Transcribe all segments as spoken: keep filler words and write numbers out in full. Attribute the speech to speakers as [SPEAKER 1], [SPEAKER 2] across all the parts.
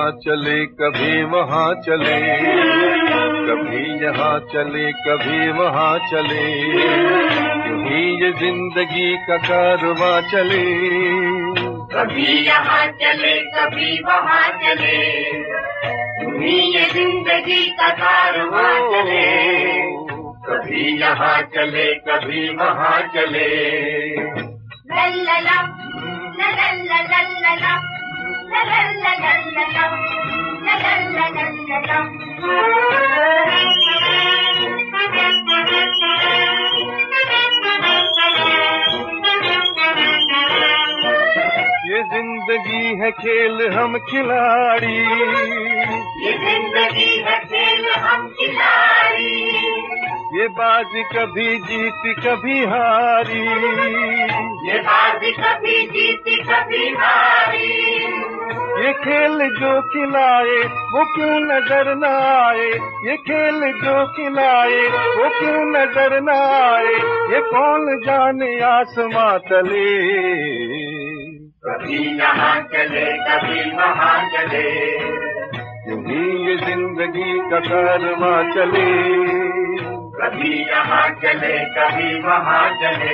[SPEAKER 1] चले कभी वहाँ चले, कभी यहाँ चले कभी वहाँ चले, यूं ही ये जिंदगी का कारवां चले।
[SPEAKER 2] कभी यहाँ चले कभी वहाँ चले, यूं ही ये जिंदगी का कारवां चले। कभी यहाँ चले कभी वहाँ चले। लल्ला लल्ला लल्ला
[SPEAKER 1] ये जिंदगी है खेल हम खिलाड़ी,
[SPEAKER 2] ये जिंदगी है खेल हम खिलाड़ी।
[SPEAKER 1] ये बाजी कभी जीती कभी हारी,
[SPEAKER 2] ये बाजी कभी जीती कभी हारी।
[SPEAKER 1] ये खेल जो खिलाए वो क्यों नजर न आए, ये खेल जो खिलाए वो क्यों नजर न आए, ये कौन जाने आसमां तले।
[SPEAKER 2] कभी यहाँ चले कभी वहाँ चले,
[SPEAKER 1] यूं ही ये जिंदगी का कारवां चले।
[SPEAKER 2] कभी यहाँ चले कभी वहाँ चले।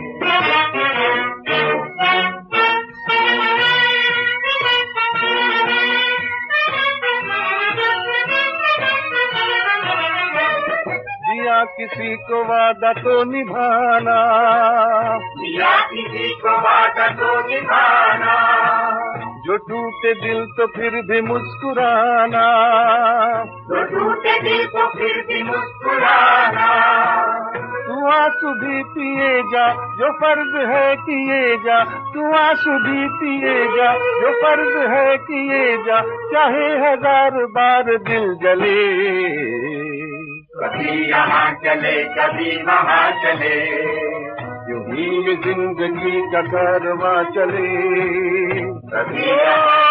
[SPEAKER 1] दिया किसी को वादा तो निभाना,
[SPEAKER 2] दिया किसी को वादा तो निभाना।
[SPEAKER 1] जो टूटे दिल तो फिर भी मुस्कुराना,
[SPEAKER 2] जो टूटे दिल तो फिर भी मुस्कुराना।
[SPEAKER 1] तू आंसू भी पिए जा जो फर्ज है किए जा, तू आंसू भी पिए जा जो फर्ज है किए जा, चाहे हजार बार दिल जले।
[SPEAKER 2] कभी यहाँ चले कभी वहाँ चले,
[SPEAKER 1] यूं ही ये जिंदगी का कारवां चले।
[SPEAKER 2] कभी यहाँ